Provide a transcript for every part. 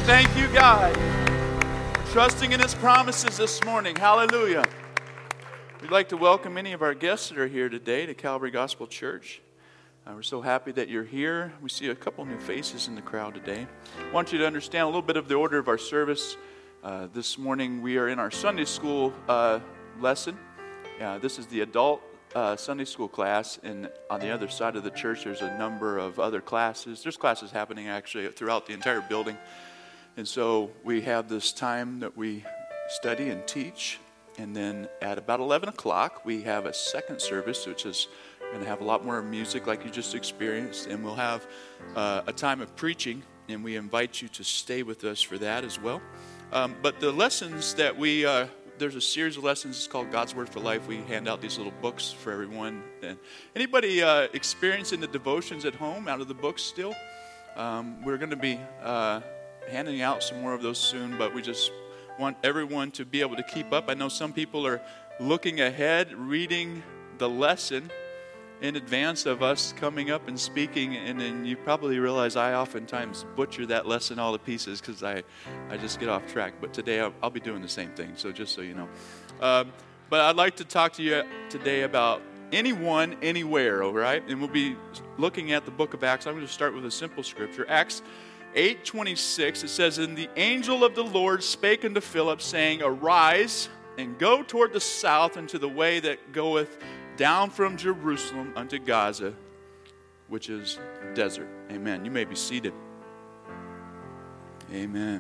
Thank you, God. Trusting in His promises this morning. Hallelujah. We'd like to welcome many of our guests that are here today to Calvary Gospel Church. We're so happy that you're here. We see a couple new faces in the crowd today. I want you to understand a little bit of the order of our service. This morning we are in our Sunday school lesson. This is the adult Sunday school class, and on the other side of the church there's a number of other classes. There's classes happening actually throughout the entire building. And so we have this time that we study and teach. And then at about 11 o'clock, we have a second service, which is going to have a lot more music like you just experienced. And we'll have a time of preaching, and we invite you to stay with us for that as well. But the lessons that there's a series of lessons. It's called God's Word for Life. We hand out these little books for everyone. And anybody experiencing the devotions at home out of the books still? We're going to be handing out some more of those soon, but we just want everyone to be able to keep up. I know some people are looking ahead, reading the lesson in advance of us coming up and speaking, and then you probably realize I oftentimes butcher that lesson all to pieces because I just get off track. But today I'll be doing the same thing, so just so you know. But I'd like to talk to you today about anyone, anywhere, all right? And we'll be looking at the book of Acts. I'm going to start with a simple scripture. Acts 8:26, it says, "And the angel of the Lord spake unto Philip, saying, Arise, and go toward the south into the way that goeth down from Jerusalem unto Gaza, which is desert." Amen. You may be seated. Amen.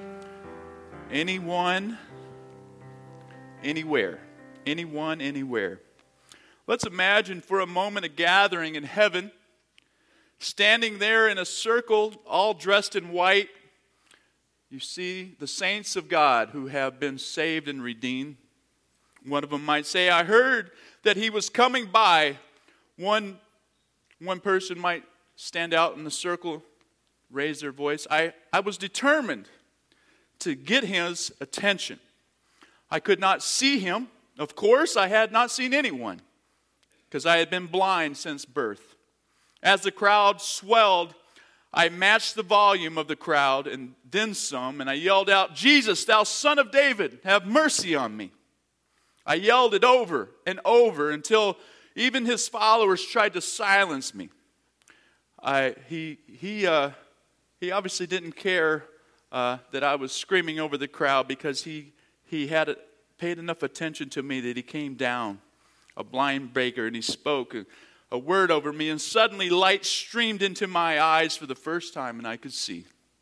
Anyone, anywhere. Anyone, anywhere. Let's imagine for a moment a gathering in heaven, standing there in a circle, all dressed in white. You see the saints of God who have been saved and redeemed. One of them might say, "I heard that he was coming by." One person might stand out in the circle, raise their voice. I was determined to get his attention. I could not see him. Of course, I had not seen anyone because I had been blind since birth. As the crowd swelled, I matched the volume of the crowd and then some, and I yelled out, "Jesus, thou son of David, have mercy on me." I yelled it over and over until even his followers tried to silence me. He obviously didn't care that I was screaming over the crowd because he had paid enough attention to me that he came down, a blind beggar, and he spoke a word over me, and suddenly light streamed into my eyes for the first time, and I could see.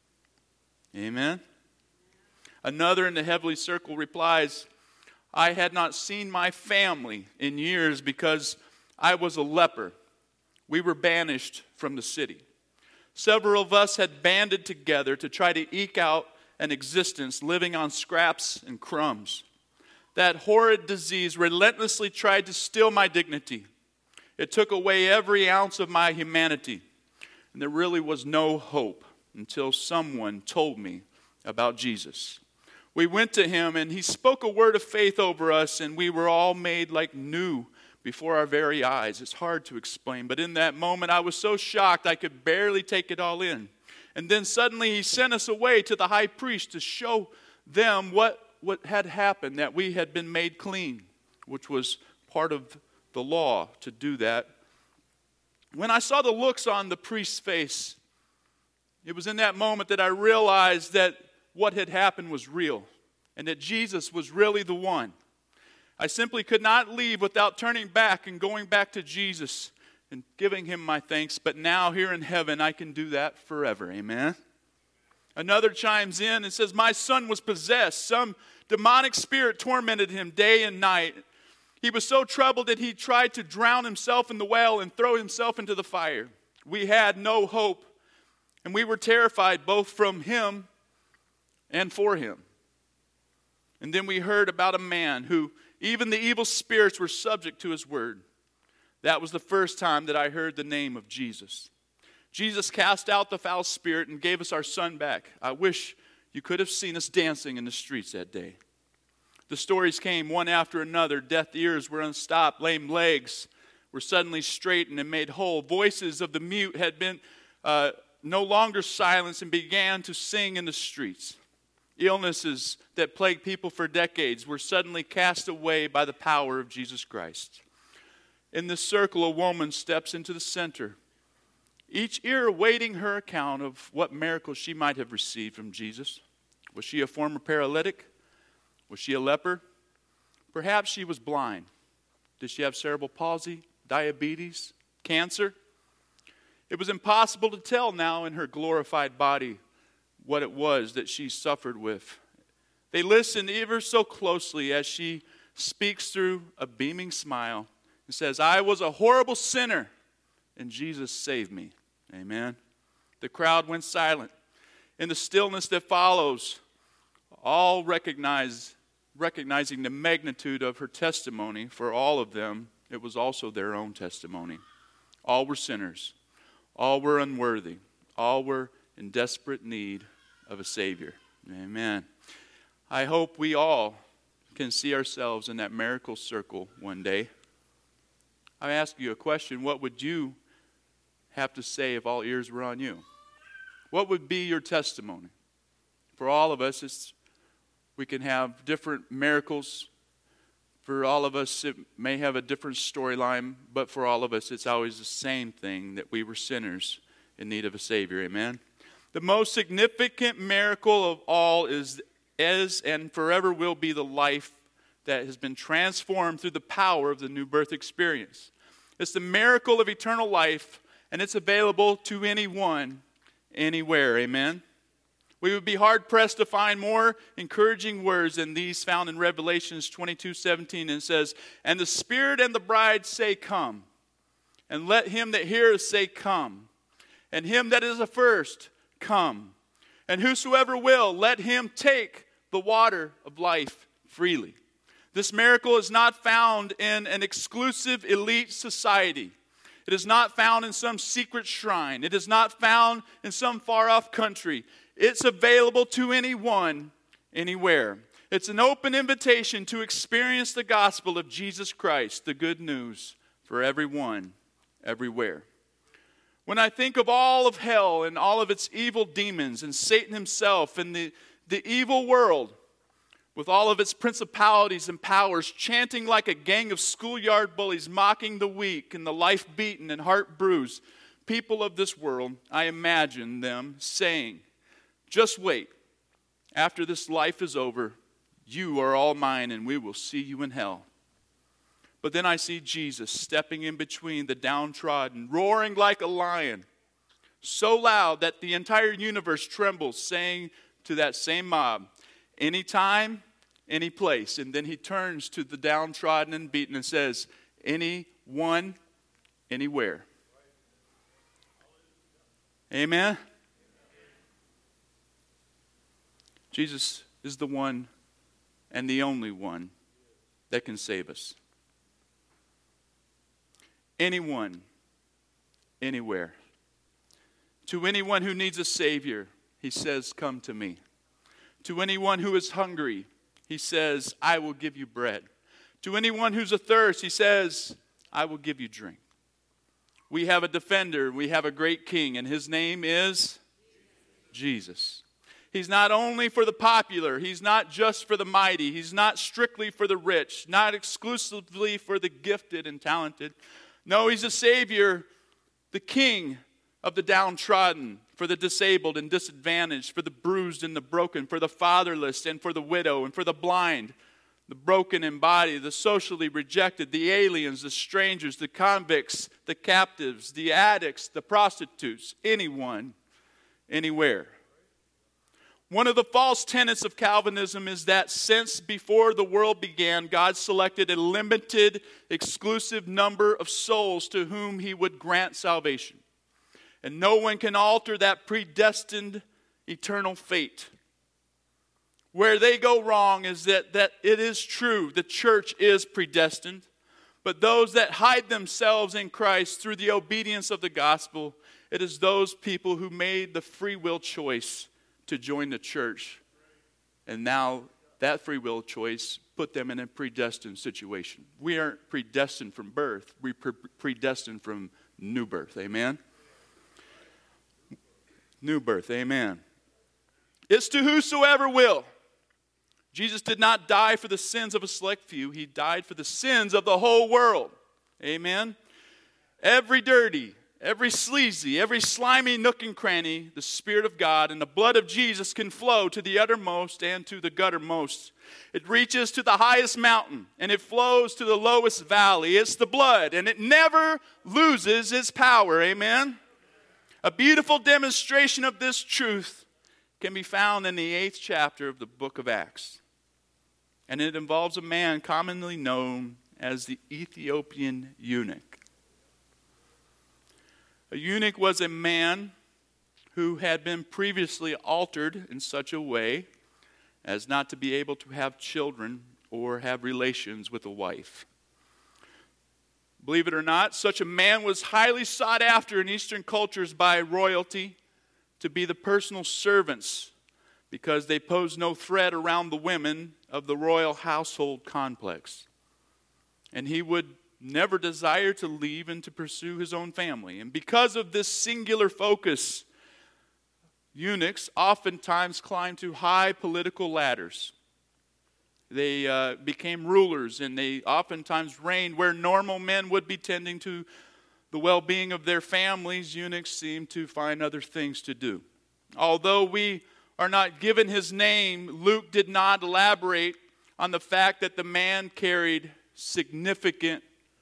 Amen. Another in the heavenly circle replies, "I had not seen my family in years because I was a leper. We were banished from the city. Several of us had banded together to try to eke out an existence living on scraps and crumbs. That horrid disease relentlessly tried to steal my dignity. It took away every ounce of my humanity, and there really was no hope until someone told me about Jesus. We went to him, and he spoke a word of faith over us, and we were all made like new before our very eyes." It's hard to explain, but in that moment I was so shocked I could barely take it all in. And then suddenly he sent us away to the high priest to show them what had happened, that we had been made clean, which was part of the law to do that. When I saw the looks on the priest's face, it was in that moment that I realized that what had happened was real and that Jesus was really the one. I simply could not leave without turning back and going back to Jesus and giving him my thanks. But now here in heaven, I can do that forever. Amen. Another chimes in and says, "My son was possessed. Some demonic spirit tormented him day and night. He was so troubled that he tried to drown himself in the well and throw himself into the fire. We had no hope, and we were terrified both from him and for him." And then we heard about a man who even the evil spirits were subject to his word. That was the first time that I heard the name of Jesus. Jesus cast out the foul spirit and gave us our son back. I wish you could have seen us dancing in the streets that day. The stories came one after another. Deaf ears were unstopped. Lame legs were suddenly straightened and made whole. Voices of the mute had been no longer silenced and began to sing in the streets. Illnesses that plagued people for decades were suddenly cast away by the power of Jesus Christ. In this circle, a woman steps into the center, each ear awaiting her account of what miracle she might have received from Jesus. Was she a former paralytic? Was she a leper? Perhaps she was blind. Did she have cerebral palsy, diabetes, cancer? It was impossible to tell now in her glorified body what it was that she suffered with. They listened ever so closely as she speaks through a beaming smile and says, I was a horrible sinner, and Jesus saved me. Amen. The crowd went silent. In the stillness that follows, all recognizing the magnitude of her testimony. For all of them, it was also their own testimony. All were sinners. All were unworthy. All were in desperate need of a Savior. Amen. I hope we all can see ourselves in that miracle circle one day. I ask you a question. What would you have to say if all ears were on you? What would be your testimony? For all of us, we can have different miracles. For all of us, it may have a different storyline, but for all of us, it's always the same thing, that we were sinners in need of a Savior. Amen? The most significant miracle of all is and forever will be the life that has been transformed through the power of the new birth experience. It's the miracle of eternal life, and it's available to anyone, anywhere. Amen? We would be hard-pressed to find more encouraging words than these found in Revelations 22:17, and it says, And the Spirit and the bride say, Come. And let him that heareth say, Come. And him that is athirst, come. And whosoever will, let him take the water of life freely. This miracle is not found in an exclusive elite society. It is not found in some secret shrine. It is not found in some far-off country. It's available to anyone, anywhere. It's an open invitation to experience the gospel of Jesus Christ, the good news for everyone, everywhere. When I think of all of hell and all of its evil demons and Satan himself and the evil world, with all of its principalities and powers, chanting like a gang of schoolyard bullies, mocking the weak and the life-beaten and heart-bruised people of this world, I imagine them saying, just wait. After this life is over, you are all mine and we will see you in hell. But then I see Jesus stepping in between the downtrodden, roaring like a lion, so loud that the entire universe trembles, saying to that same mob, anytime, any place. And then he turns to the downtrodden and beaten and says, anyone, anywhere. Amen? Jesus is the one and the only one that can save us. Anyone, anywhere. To anyone who needs a Savior, he says, come to me. To anyone who is hungry, he says, I will give you bread. To anyone who's athirst, he says, I will give you drink. We have a defender, we have a great king, and his name is Jesus. He's not only for the popular, he's not just for the mighty, he's not strictly for the rich, not exclusively for the gifted and talented. No, he's a Savior, the King of the downtrodden, for the disabled and disadvantaged, for the bruised and the broken, for the fatherless and for the widow and for the blind, the broken in body, the socially rejected, the aliens, the strangers, the convicts, the captives, the addicts, the prostitutes, anyone, anywhere. One of the false tenets of Calvinism is that since before the world began, God selected a limited, exclusive number of souls to whom he would grant salvation. And no one can alter that predestined eternal fate. Where they go wrong is that it is true, the church is predestined. But those that hide themselves in Christ through the obedience of the gospel, it is those people who made the free will choice to join the church. And now that free will choice put them in a predestined situation. We aren't predestined from birth. We're predestined from new birth. Amen? New birth, amen. It's to whosoever will. Jesus did not die for the sins of a select few. He died for the sins of the whole world. Amen. Every dirty, every sleazy, every slimy nook and cranny, the Spirit of God and the blood of Jesus can flow to the uttermost and to the guttermost. It reaches to the highest mountain and it flows to the lowest valley. It's the blood and it never loses its power. Amen. A beautiful demonstration of this truth can be found in the 8th chapter of the book of Acts. And it involves a man commonly known as the Ethiopian eunuch. A eunuch was a man who had been previously altered in such a way as not to be able to have children or have relations with a wife. Believe it or not, such a man was highly sought after in Eastern cultures by royalty to be the personal servants because they posed no threat around the women of the royal household complex. And he would never desire to leave and to pursue his own family. And because of this singular focus, eunuchs oftentimes climbed to high political ladders. They became rulers, and they oftentimes reigned where normal men would be tending to the well-being of their families. Eunuchs seemed to find other things to do. Although we are not given his name, Luke did not elaborate on the fact that the man carried significant,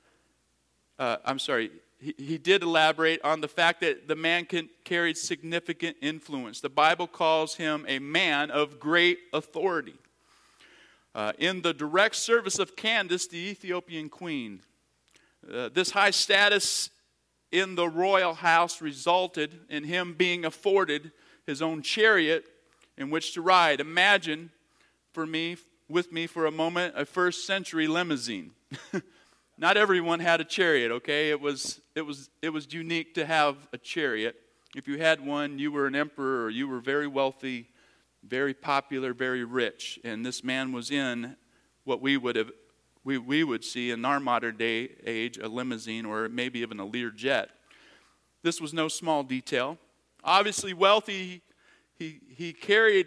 he did elaborate on the fact that the man carried significant influence. The Bible calls him a man of great authority. In the direct service of Candace, the Ethiopian queen, this high status in the royal house resulted in him being afforded his own chariot in which to ride. Imagine with me for a moment, a first century limousine. Not everyone had a chariot, okay? It was unique to have a chariot. If you had one, you were an emperor or you were very wealthy, very popular, very rich. And this man was in what we would see in our modern day age, a limousine or maybe even a Learjet. This was no small detail. Obviously wealthy, he carried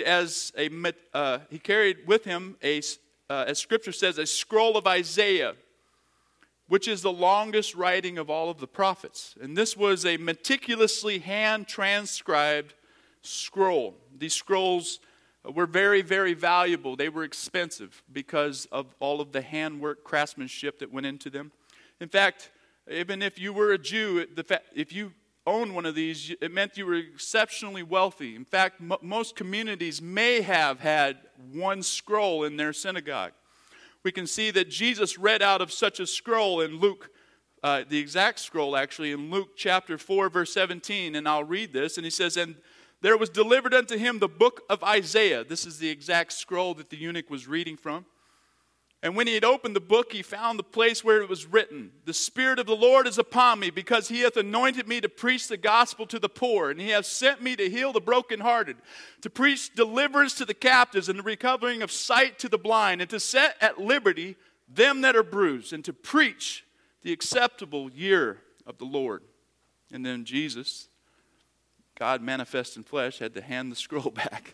with him as Scripture says, a scroll of Isaiah, which is the longest writing of all of the prophets. And this was a meticulously hand-transcribed scroll. These scrolls were very, very valuable. They were expensive because of all of the handwork, craftsmanship that went into them. In fact, even if you were a Jew, if you owned one of these, it meant you were exceptionally wealthy. In fact, most communities may have had one scroll in their synagogue. We can see that Jesus read out of such a scroll in Luke, the exact scroll actually, in Luke chapter 4, verse 17, and I'll read this, and he says, "And there was delivered unto him the book of Isaiah." This is the exact scroll that the eunuch was reading from. "And when he had opened the book, he found the place where it was written, 'The Spirit of the Lord is upon me, because he hath anointed me to preach the gospel to the poor, and he hath sent me to heal the brokenhearted, to preach deliverance to the captives, and the recovering of sight to the blind, and to set at liberty them that are bruised, and to preach the acceptable year of the Lord.'" And then Jesus, God manifest in flesh, had to hand the scroll back.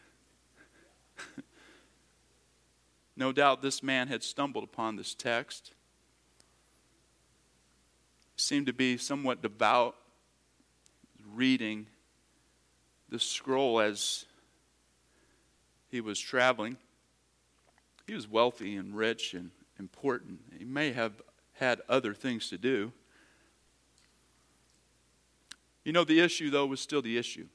No doubt this man had stumbled upon this text. He seemed to be somewhat devout, reading the scroll as he was traveling. He was wealthy and rich and important. He may have had other things to do. You know, the issue, though, was still the issue.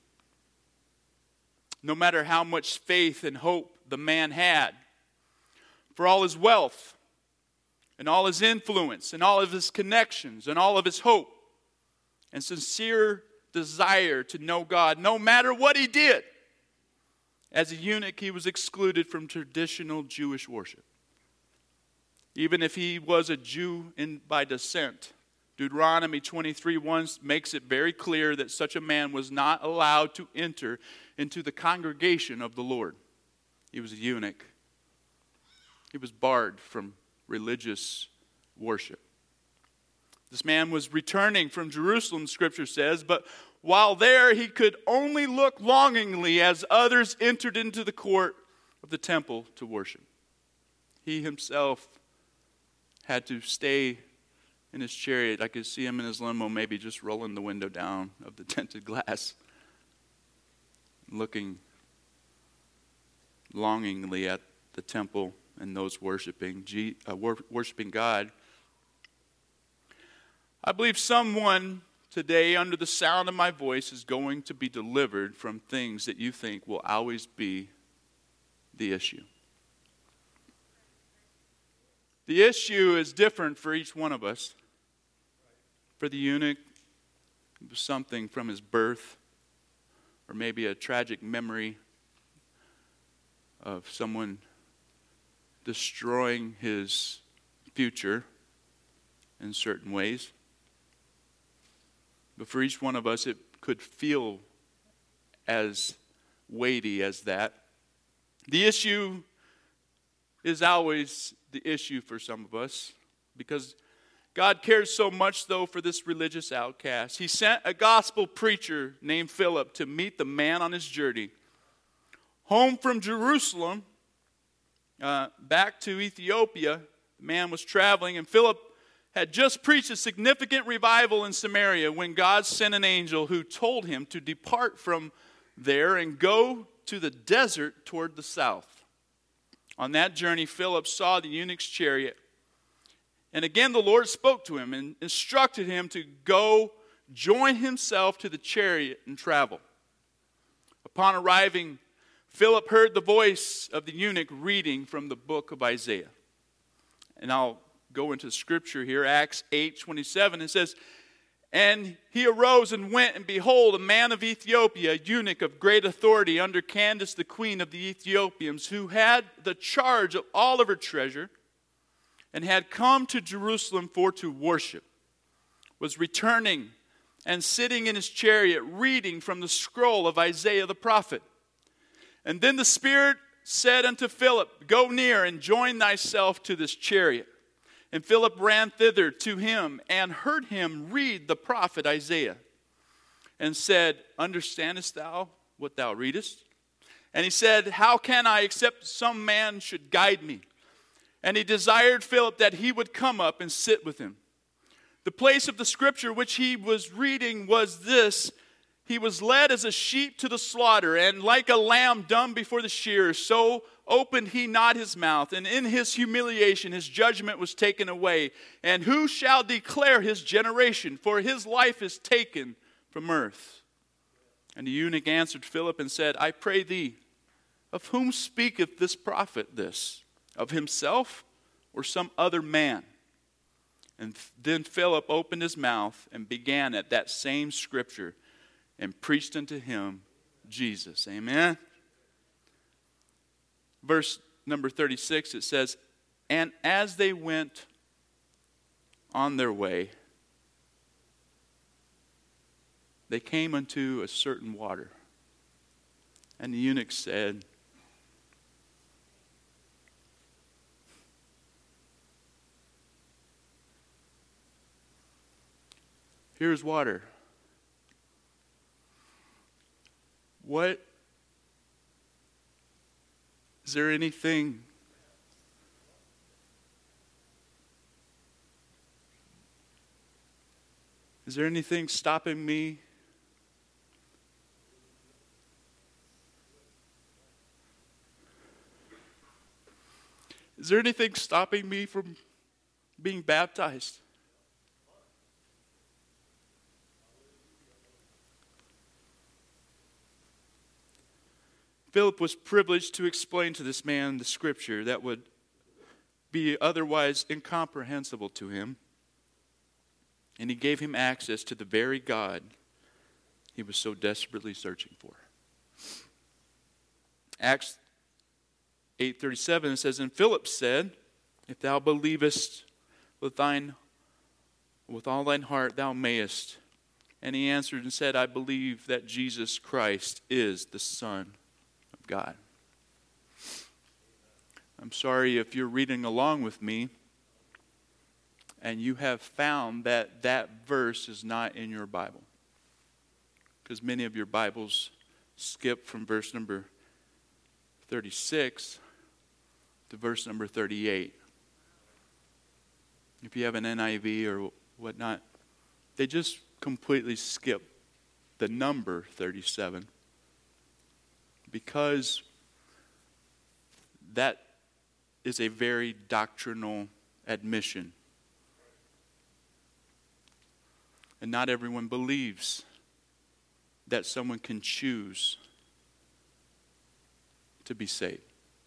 No matter how much faith and hope the man had, for all his wealth and all his influence and all of his connections and all of his hope and sincere desire to know God, no matter what he did, as a eunuch, he was excluded from traditional Jewish worship. Even if he was a Jew by descent, Deuteronomy 23:1 makes it very clear that such a man was not allowed to enter into the congregation of the Lord. He was a eunuch. He was barred from religious worship. This man was returning from Jerusalem, Scripture says, but while there, he could only look longingly as others entered into the court of the temple to worship. He himself had to stay in his chariot. I could see him in his limo, maybe just rolling the window down of the tinted glass, looking longingly at the temple and those worshiping God. I believe someone today, under the sound of my voice, is going to be delivered from things that you think will always be the issue. The issue is different for each one of us. For the eunuch, it was something from his birth, or maybe a tragic memory of someone destroying his future in certain ways. But for each one of us, it could feel as weighty as that. The issue is always the issue for some of us, because God cares so much, though, for this religious outcast. He sent a gospel preacher named Philip to meet the man on his journey home from Jerusalem back to Ethiopia. The man was traveling, and Philip had just preached a significant revival in Samaria when God sent an angel who told him to depart from there and go to the desert toward the south. On that journey, Philip saw the eunuch's chariot. And again, the Lord spoke to him and instructed him to go join himself to the chariot and travel. Upon arriving, Philip heard the voice of the eunuch reading from the book of Isaiah. And I'll go into scripture here, Acts 8:27. It says, "And he arose and went, and behold, a man of Ethiopia, a eunuch of great authority under Candace, the queen of the Ethiopians, who had the charge of all of her treasure, and had come to Jerusalem for to worship, was returning and sitting in his chariot, reading from the scroll of Isaiah the prophet. And then the Spirit said unto Philip, Go near and join thyself to this chariot. And Philip ran thither to him and heard him read the prophet Isaiah, and said, Understandest thou what thou readest? And he said, How can I, except some man should guide me? And he desired Philip that he would come up and sit with him. The place of the scripture which he was reading was this: He was led as a sheep to the slaughter, and like a lamb dumb before the shearers, so opened he not his mouth. And in his humiliation his judgment was taken away. And who shall declare his generation? For his life is taken from earth. And the eunuch answered Philip and said, I pray thee, of whom speaketh this prophet this? Of himself or some other man? And then Philip opened his mouth and began at that same scripture and preached unto him Jesus. Amen. Verse number 36, it says, And as they went on their way, they came unto a certain water. And the eunuch said, Here's water. What? Is there anything stopping me? Is there anything stopping me from being baptized? Philip was privileged to explain to this man the scripture that would be otherwise incomprehensible to him. And he gave him access to the very God he was so desperately searching for. Acts 8:37 says, And Philip said, If thou believest with all thine heart, thou mayest. And he answered and said, I believe that Jesus Christ is the Son of God. I'm sorry if you're reading along with me and you have found that that verse is not in your Bible. because many of your Bibles skip from verse number 36 to verse number 38. If you have an NIV or whatnot, they just completely skip the number 37 because that is a very doctrinal admission. And not everyone believes that someone can choose to be saved.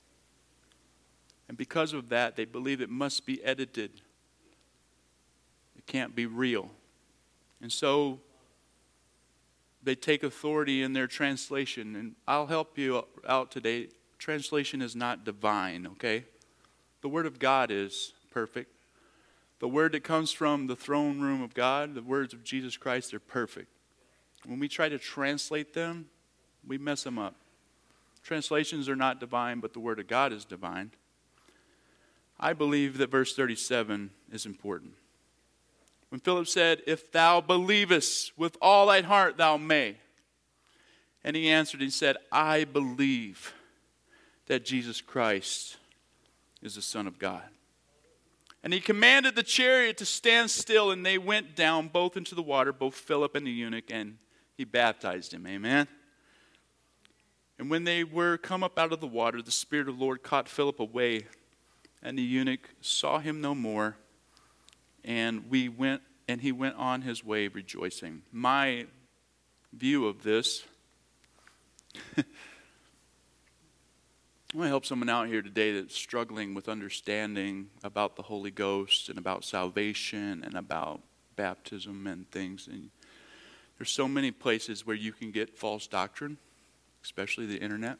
And because of that, they believe it must be edited. It can't be real. And so they take authority in their translation. And I'll help you out today. Translation is not divine, okay? The Word of God is perfect. The Word that comes from the throne room of God, the words of Jesus Christ, they're perfect. When we try to translate them, we mess them up. Translations are not divine, but the Word of God is divine. I believe that verse 37 is important. When Philip said, "If thou believest with all thine heart, thou may." And he answered and said, "I believe that Jesus Christ is the Son of God." And he commanded the chariot to stand still, and they went down both into the water, both Philip and the eunuch, and he baptized him. Amen. And when they were come up out of the water, the Spirit of the Lord caught Philip away, and the eunuch saw him no more, and he went on his way rejoicing. My view of this, I want to help someone out here today that's struggling with understanding about the Holy Ghost and about salvation and about baptism and things. And there's so many places where you can get false doctrine, especially the internet.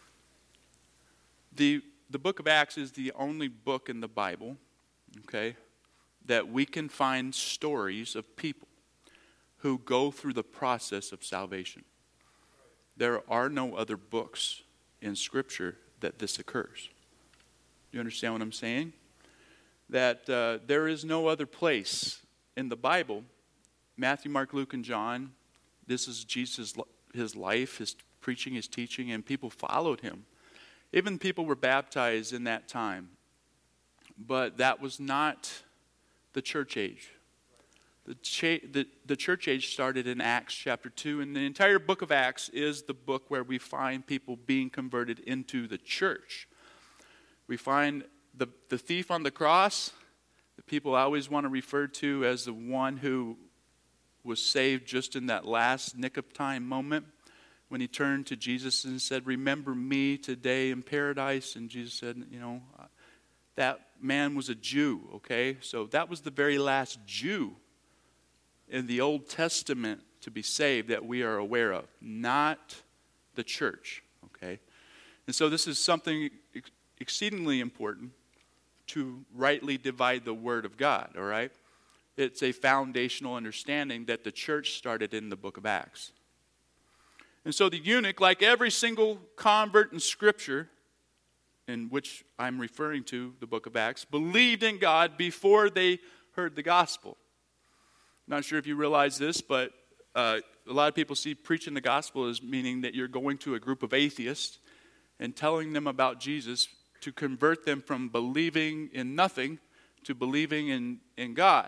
The book of Acts is the only book in the Bible, okay, that we can find stories of people who go through the process of salvation. There are no other books in Scripture that this occurs. You understand what I'm saying? That there is no other place in the Bible, Matthew, Mark, Luke, and John, this is Jesus' his life, his preaching, his teaching, and people followed him. Even people were baptized in that time. But that was not the church age. The church age started in Acts chapter 2, and the entire book of Acts is the book where we find people being converted into the church. We find the thief on the cross, that people always want to refer to as the one who was saved just in that last nick of time moment when he turned to Jesus and said, "Remember me today in paradise." And Jesus said, that man was a Jew, okay? So that was the very last Jew in the Old Testament to be saved that we are aware of, not the church, okay? And so this is something exceedingly important to rightly divide the Word of God, all right? It's a foundational understanding that the church started in the book of Acts. And so the eunuch, like every single convert in Scripture, in which I'm referring to, the book of Acts, believed in God before they heard the gospel. I'm not sure if you realize this, but a lot of people see preaching the gospel as meaning that you're going to a group of atheists and telling them about Jesus to convert them from believing in nothing to believing in God.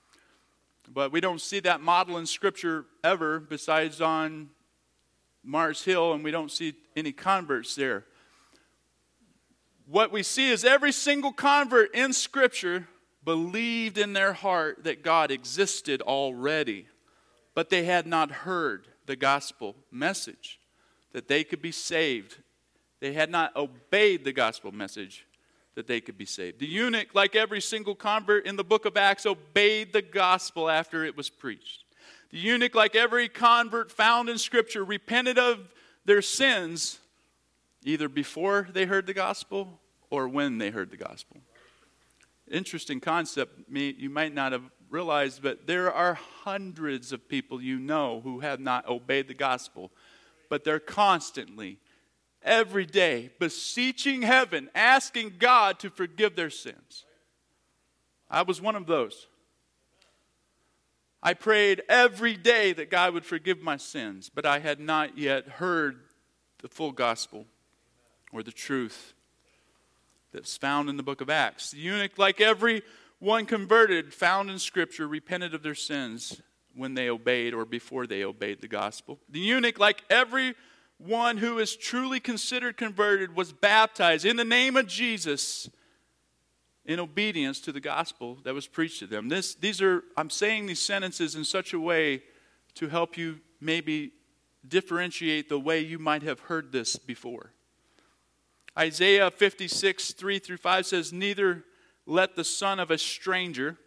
But we don't see that model in Scripture ever besides on Mars Hill, and we don't see any converts there. What we see is every single convert in Scripture believed in their heart that God existed already, but they had not heard the gospel message, that they could be saved. They had not obeyed the gospel message that they could be saved. The eunuch, like every single convert in the book of Acts, obeyed the gospel after it was preached. The eunuch, like every convert found in Scripture, repented of their sins either before they heard the gospel or when they heard the gospel. Interesting concept you might not have realized, but there are hundreds of people you know who have not obeyed the gospel, but they're constantly, every day, beseeching heaven, asking God to forgive their sins. I was one of those. I prayed every day that God would forgive my sins, but I had not yet heard the full gospel or the truth that's found in the book of Acts. The eunuch, like every one converted, found in Scripture, repented of their sins when they obeyed or before they obeyed the gospel. The eunuch, like every one who is truly considered converted, was baptized in the name of Jesus in obedience to the gospel that was preached to them. I'm saying these sentences in such a way to help you maybe differentiate the way you might have heard this before. Isaiah 56, 3-5 says, "Neither let the son of a stranger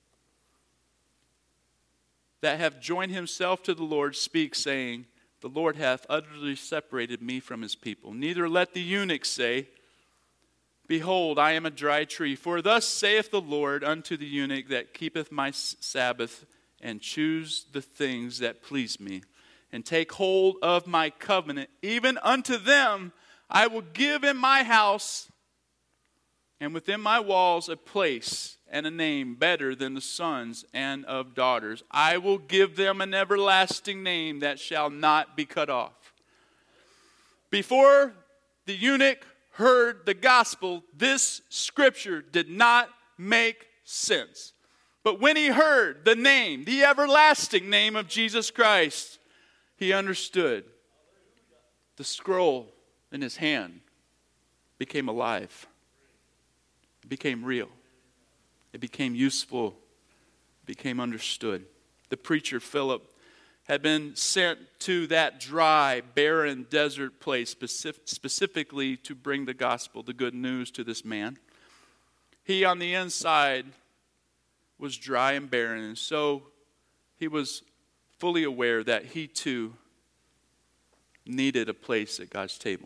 that have joined himself to the Lord speak, saying, the Lord hath utterly separated me from his people. Neither let the eunuch say, behold, I am a dry tree. For thus saith the Lord unto the eunuch that keepeth my Sabbath, and choose the things that please me, and take hold of my covenant. Even unto them I will give in my house, and within my walls a place and a name better than the sons and of daughters. I will give them an everlasting name that shall not be cut off." Before the eunuch heard the gospel, this scripture did not make sense. But when he heard the name, the everlasting name of Jesus Christ, he understood. The scroll in his hand became alive. It became real. It became useful. It became understood. The preacher, Philip, had been sent to that dry, barren desert place specifically to bring the gospel, the good news to this man. He on the inside was dry and barren, and so he was fully aware that he too needed a place at God's table.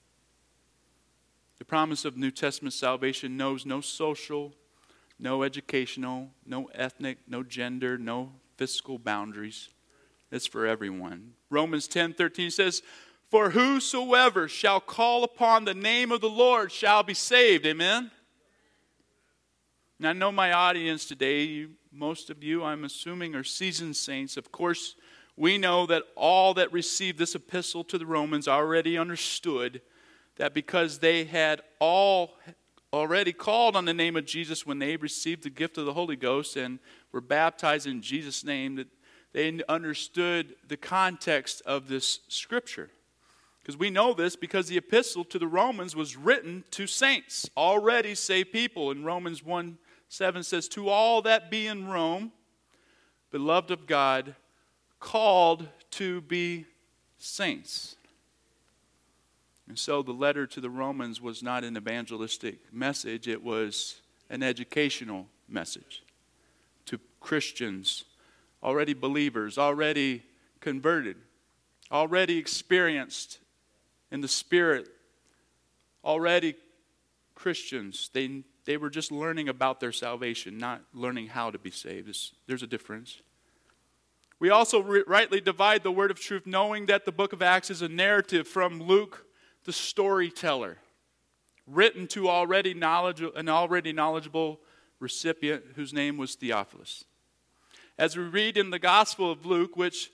The promise of New Testament salvation knows no social, no educational, no ethnic, no gender, no physical boundaries. It's for everyone. Romans 10:13 says, "For whosoever shall call upon the name of the Lord shall be saved." Amen? And I know my audience today, most of you, I'm assuming, are seasoned saints. Of course, we know that all that received this epistle to the Romans already understood that because they had all already called on the name of Jesus when they received the gift of the Holy Ghost and were baptized in Jesus' name, that they understood the context of this scripture. Because we know this because the epistle to the Romans was written to saints, already saved people. In Romans 1:7 says, "To all that be in Rome, beloved of God, called to be saints." And so the letter to the Romans was not an evangelistic message. It was an educational message to Christians, already believers, already converted, already experienced in the Spirit, already Christians. They were just learning about their salvation, not learning how to be saved. There's a difference. We also rightly divide the word of truth, knowing that the book of Acts is a narrative from Luke, the storyteller, written to an already knowledgeable recipient whose name was Theophilus. As we read in the Gospel of Luke, which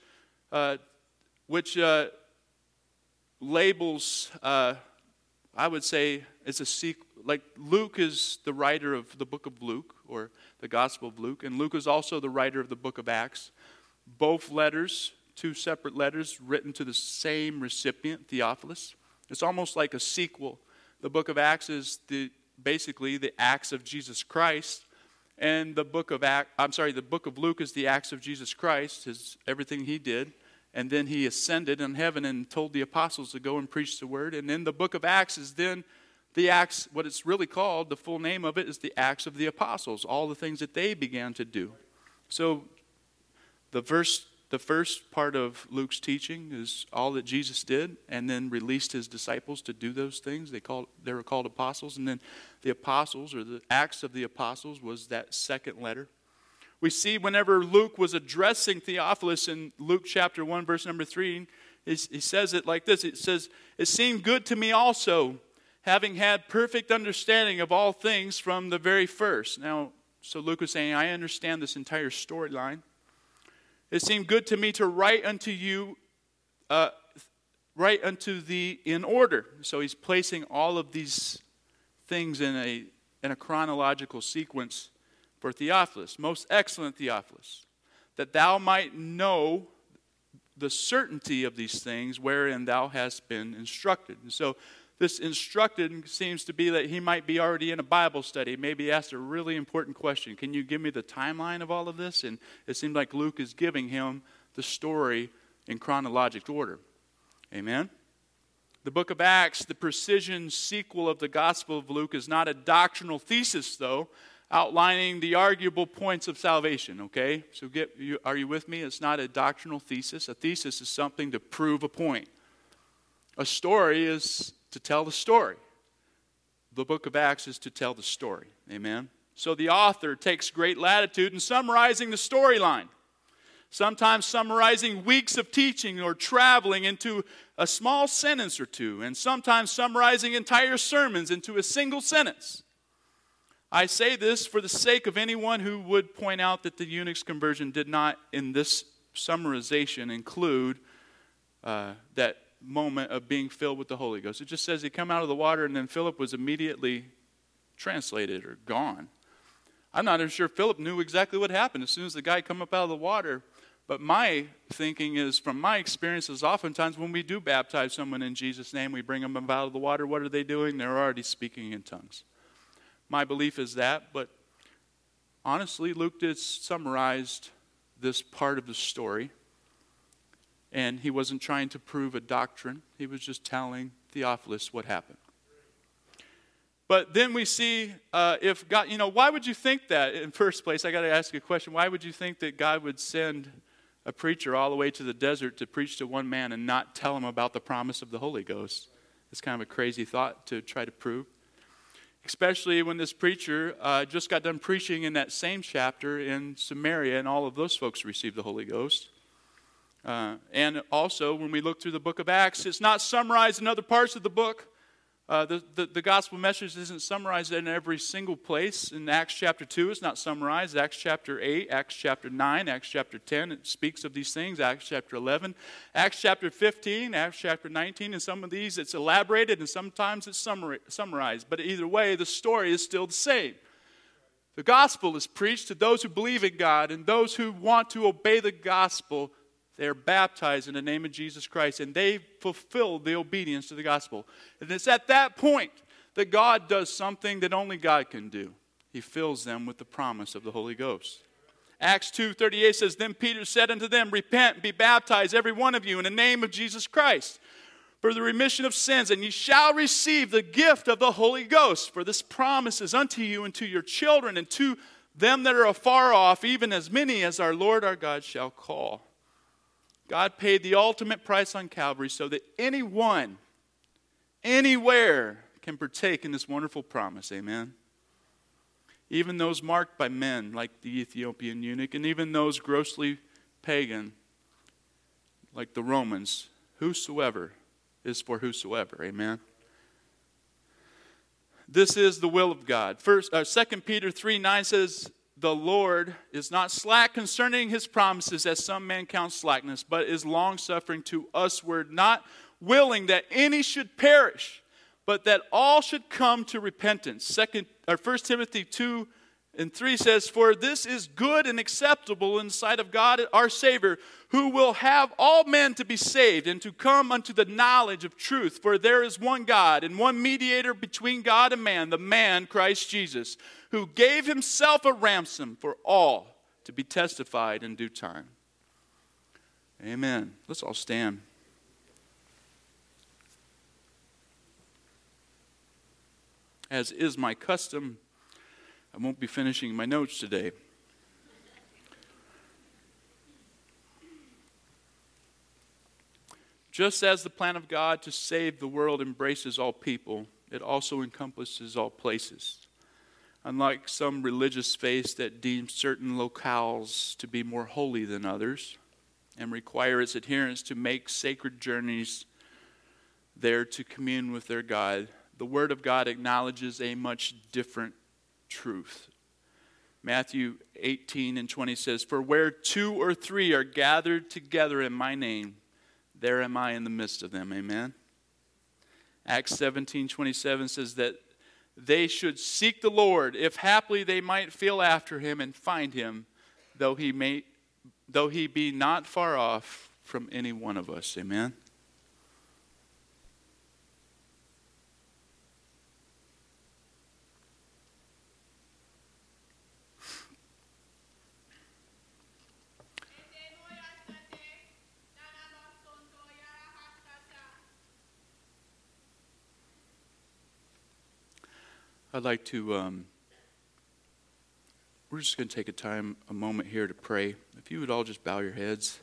labels, I would say, it's a sequel. Like Luke is the writer of the book of Luke, or the Gospel of Luke, and Luke is also the writer of the book of Acts. Both letters, two separate letters, written to the same recipient, Theophilus. It's almost like a sequel. The book of Acts is basically the Acts of Jesus Christ, and the book of Luke is the Acts of Jesus Christ, everything he did, and then he ascended in heaven and told the apostles to go and preach the word. And then the book of Acts is then the Acts, what it's really called, the full name of it is the Acts of the Apostles, all the things that they began to do. So the first part of Luke's teaching is all that Jesus did, and then released his disciples to do those things. They were called apostles, and then the apostles, or the Acts of the Apostles, was that second letter. We see whenever Luke was addressing Theophilus in Luke chapter 1, verse number 3, he says it like this. It says, "It seemed good to me also, having had perfect understanding of all things from the very first." Now, so Luke was saying, I understand this entire storyline. it seemed good to me to write unto you, write unto thee in order. So he's placing all of these things in a chronological sequence for Theophilus. Most excellent Theophilus, that thou might know the certainty of these things wherein thou hast been instructed. And so this instructed seems to be that he might be already in a Bible study. Maybe asked a really important question. Can you give me the timeline of all of this? And it seems like Luke is giving him the story in chronological order. Amen? The book of Acts, the precision sequel of the Gospel of Luke, is not a doctrinal thesis, though, outlining the arguable points of salvation, okay? So are you with me? It's not a doctrinal thesis. A thesis is something to prove a point. A story is to tell the story. The book of Acts is to tell the story, amen? So the author takes great latitude in summarizing the storyline, sometimes summarizing weeks of teaching or traveling into a small sentence or two, and sometimes summarizing entire sermons into a single sentence. I say this for the sake of anyone who would point out that the eunuch's conversion did not, in this summarization, include that moment of being filled with the Holy Ghost. It just says he come out of the water and then Philip was immediately translated or gone. I'm not even sure Philip knew exactly what happened as soon as the guy come up out of the water. But my thinking is, from my experiences, oftentimes when we do baptize someone in Jesus' name, we bring them up out of the water. What are they doing? They're already speaking in tongues. My belief is that, but honestly, Luke did summarized this part of the story, and he wasn't trying to prove a doctrine. He was just telling Theophilus what happened. But then we see if God, why would you think that in first place? I got to ask you a question. Why would you think that God would send a preacher all the way to the desert to preach to one man and not tell him about the promise of the Holy Ghost? It's kind of a crazy thought to try to prove. Especially when this preacher just got done preaching in that same chapter in Samaria, and all of those folks received the Holy Ghost. And also, when we look through the book of Acts, it's not summarized in other parts of the book. The gospel message isn't summarized in every single place. In Acts chapter 2, it's not summarized. Acts chapter 8, Acts chapter 9, Acts chapter 10, it speaks of these things. Acts chapter 11, Acts chapter 15, Acts chapter 19. In some of these, it's elaborated, and sometimes it's summarized. But either way, the story is still the same. The gospel is preached to those who believe in God, and those who want to obey the gospel. They are baptized in the name of Jesus Christ, and they fulfill the obedience to the gospel. And it's at that point that God does something that only God can do. He fills them with the promise of the Holy Ghost. Acts 2:38 says, Then Peter said unto them, Repent and be baptized, every one of you, in the name of Jesus Christ, for the remission of sins, and ye shall receive the gift of the Holy Ghost. For this promise is unto you and to your children, and to them that are afar off, even as many as our Lord our God shall call. God paid the ultimate price on Calvary so that anyone, anywhere, can partake in this wonderful promise. Amen. Even those marked by men, like the Ethiopian eunuch, and even those grossly pagan, like the Romans, whosoever is for whosoever. Amen. This is the will of God. 2 Peter 3:9 says, The Lord is not slack concerning his promises, as some men count slackness, but is longsuffering to usward, not willing that any should perish, but that all should come to repentance. 1 Timothy 2:3 says, For this is good and acceptable in the sight of God our Savior, who will have all men to be saved and to come unto the knowledge of truth. For there is one God and one mediator between God and man, the man Christ Jesus, who gave himself a ransom for all to be testified in due time. Amen. Let's all stand. As is my custom, I won't be finishing my notes today. Just as the plan of God to save the world embraces all people, it also encompasses all places. Unlike some religious faiths that deem certain locales to be more holy than others and require its adherents to make sacred journeys there to commune with their God, the Word of God acknowledges a much different truth. Matthew 18:20 says, "For where 2 or 3 are gathered together in my name, there am I in the midst of them." Amen. Acts 17:27 says that they should seek the Lord, if haply they might feel after him and find him, though he be not far off from any one of us. Amen. I'd like to, we're just going to take a moment here to pray. If you would all just bow your heads.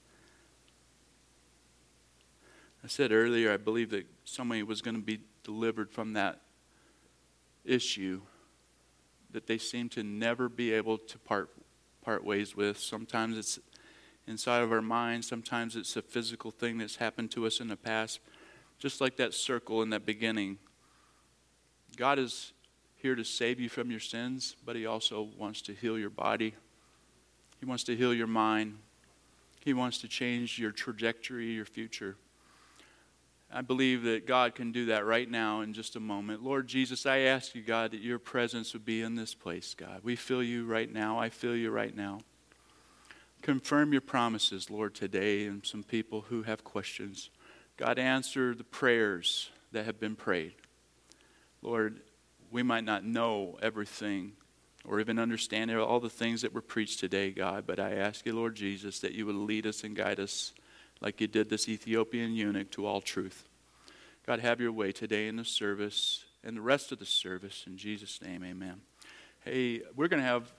I said earlier, I believe that somebody was going to be delivered from that issue that they seem to never be able to part ways with. Sometimes it's inside of our minds. Sometimes it's a physical thing that's happened to us in the past. Just like that circle in that beginning. God is here to save you from your sins, but he also wants to heal your body. He wants to heal your mind. He wants to change your trajectory, your future. I believe that God can do that right now in just a moment. Lord Jesus, I ask you, God, that your presence would be in this place, God. We feel you right now. I feel you right now. Confirm your promises, Lord, today, and some people who have questions. God, answer the prayers that have been prayed. Lord, we might not know everything or even understand all the things that were preached today, God, but I ask you, Lord Jesus, that you would lead us and guide us like you did this Ethiopian eunuch to all truth. God, have your way today in the service and the rest of the service. In Jesus' name, amen. Hey, we're going to have